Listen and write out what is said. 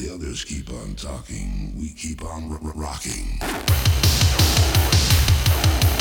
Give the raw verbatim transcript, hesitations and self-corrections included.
the others keep on talking, we keep on r- r- rocking.